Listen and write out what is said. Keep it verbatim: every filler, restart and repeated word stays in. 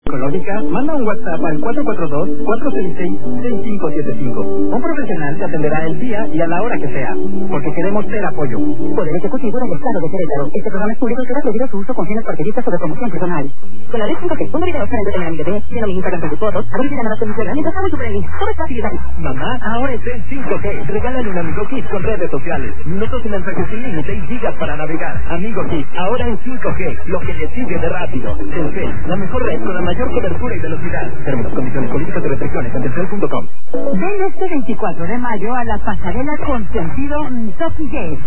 Ecológica, manda un WhatsApp al cuatro cuatro dos, cuatro seis seis, seis cinco siete cinco. Un profesional te atenderá el día y a la hora que sea, porque queremos ser apoyo. Poder Ejecutivo del Estado de Querétaro. Este programa es público y queda prohibido su uso con fines partidistas o de promoción personal. Con la red cinco G, una vida usar en el bebé, lleno mi Instagram con tus fotos, a ver si ganas comisión, mientras estamos super en todo es fácil y rápido. Mamá, ahora es en cinco G. Regálale un Amigo Kit con redes sociales, minutos y mensajes sin límite y gigas para navegar. Amigo Kit, ahora en cinco G, lo que le sigue de rápido. Telcel, la mejor red con la mayor cobertura y velocidad. Términos, condiciones, políticas y restricciones en telcel punto com. Ven este veinticuatro de mayo a la pasarela con sentido mm, Toki Gay.